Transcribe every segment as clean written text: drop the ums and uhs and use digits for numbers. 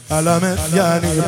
علمت یعنی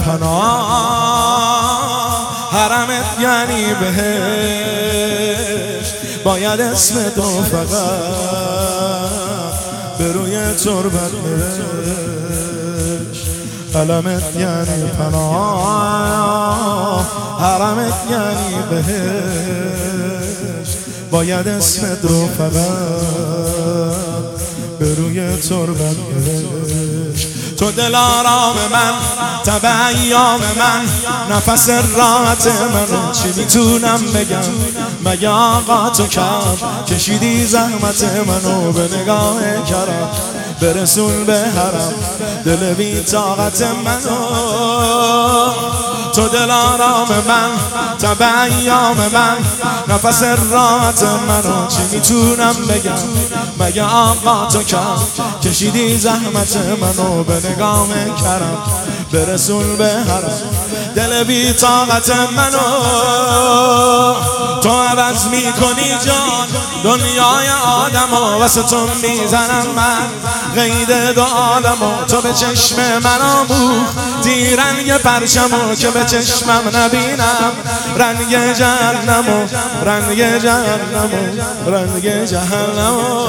پناه، حرمت یعنی بهشت، باید اسم تو فقط به روی تربت نوشت. علمت یعنی پناه، حرمت یعنی بهشت، باید اسم تو فقط به روی تربت نوشت. تو دل آرام من، تب ایام من، نفس راحت من، چی میتونم بگم؟ مگه آقا تو کم کشیدی زحمت منو به نگاه کرم، برسون به حرم دل بی طاقت منو. تو دل آرام من، تب ایام من، نفس راحت منو، چی میتونم بگم؟ مگه آقا تو کم کشیدی زحمت منو به نگاه کرم، برسون به حرم دل بی طاقت منو. تو عوض میکنی جان دنیای آدمو، واسه تو میزنم من قید دو عالمو. تو به چشم من آموختی رنگ پرچمو، که به چشمم نبینم رنگ جهنمو، رنگ جهنمو، رنگ جهنمو.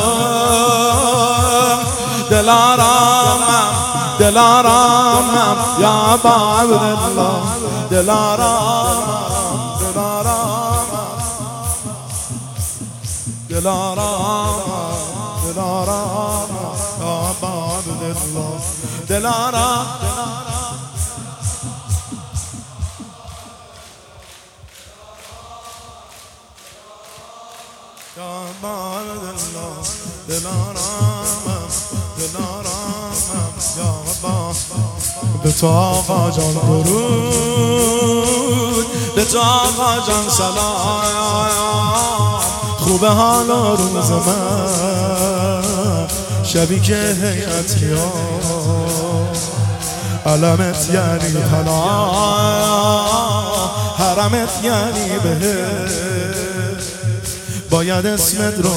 دل آرامم، دل آرامم یا ابا عبدالله، دل آرامم، دل آرامم، دل آرامم، دل آرامم یا ابا عبدالله، دل آرام. یا ابا عبدالله، دل آرامم، دل آرامم یا ابا. به تو آقا جان درود، به تو آقا جان سلام. خوبه حال و روز من شبی که هیئت قیام. علمت یعنی پناه، حرمت یعنی بهشت، باید اسمت رو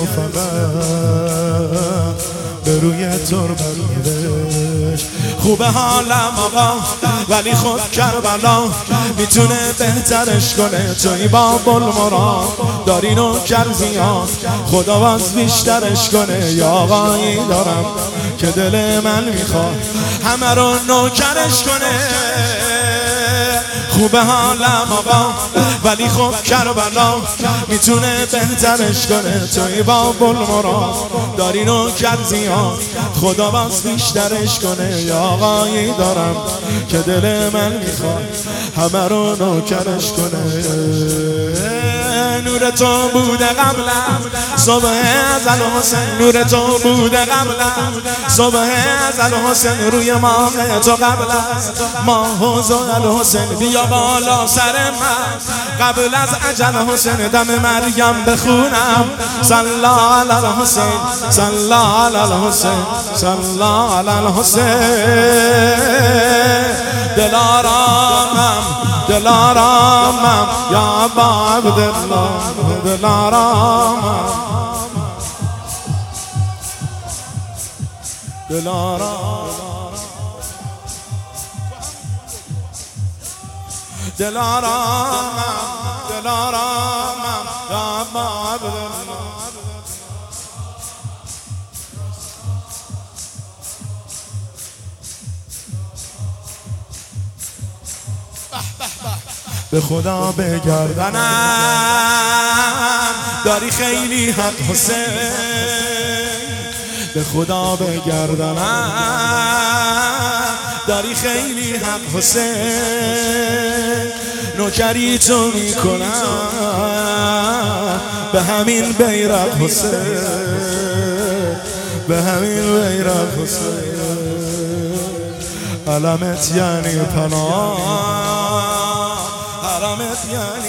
فقط به روی تربت نوشت. خوبه حالم آقا ولی خود کربلا میتونه بهترش کنه. توی باب المراد داری نوکر زیاد، خدا باز بیشترش کنه. یا آقایی دارم که دل من میخواد همه رو نوکرش کنه. خوبه حالم آقا ولی خب کربلا میتونه بهترش کنه. توی باب المراد داری نوکر زیاد، خدا باز بیشترش کنه. یا آقایی دارم که دل من میخواد همه رو نوکرش کنه. نور تو بوده قبلم صبح ازل حسین، نور تو بوده قبلم صبح ازل حسین. روی ماه تو قبل از ماه و زل حسین، بیا بالا سر من قبل از اجل حسین. دم مریم بخونم صلی علی الحسین، صلی علی الحسین، صلی علی الحسین. دل آرامم، دل آرامم یا ابا عبدالله، دل آرامم، دل آرامم، دل آرامم، دل آرامم یا ابا عبدالله. به خدا بگردنم داری خیلی حق حسین، به خدا بگردنم داری خیلی حق حسین. نوکری تو میکنم به همین بیرق حسین، به همین بیرق حسین. علمت یعنی پناه، حرمت یعنی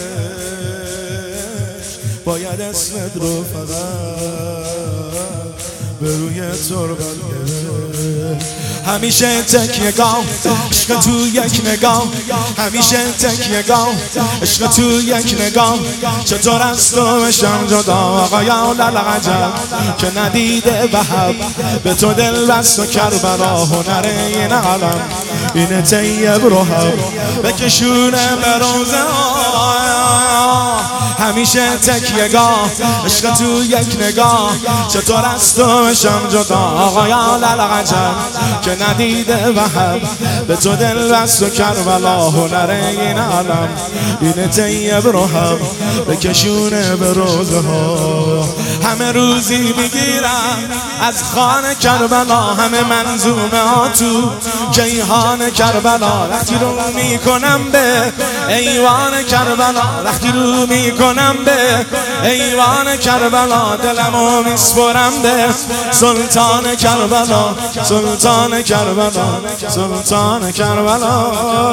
بهشت، باید اسمت رو فقط به روی تربت نوشت. همیشه تکیه‌گاه عشق تو یک نگاه، همیشه تکیه‌گاه عشق تو یک نگاه. چطور از تو بشم جدا آقایا للعجب، که ندیده وهب به تو دل بست و کربلا هنر این عالم. این طیب رو هم بکشونه به روزه همیشه تکیه‌گاه عشق تو یک نگاه چطور از تو بشم جدا آقا للعجب که ندیده وهم به تو دل بست و کربلا هنر این عالم این طیب رو هم بکشونه به روزه ها همه روزی میگیرم از خانه کربلا همه منظومه ها تو جیهان کربلا وقتی رو میکنم به ایوان کربلا وقتی رو میکنم به ایوان کربلا دلمو میسپرم به سلطان کربلا سلطان کربلا سلطان کربلا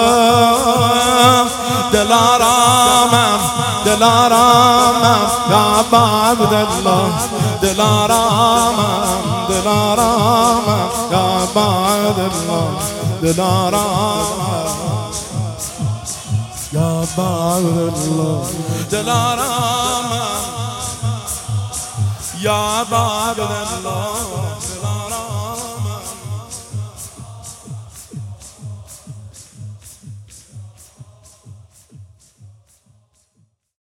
دلارامم دلارامم یا ابا عبدالله دلارامم دلارامم یا ابا عبدالله دلارامم یا ابا عبدالله دلارامم یا ابا عبدالله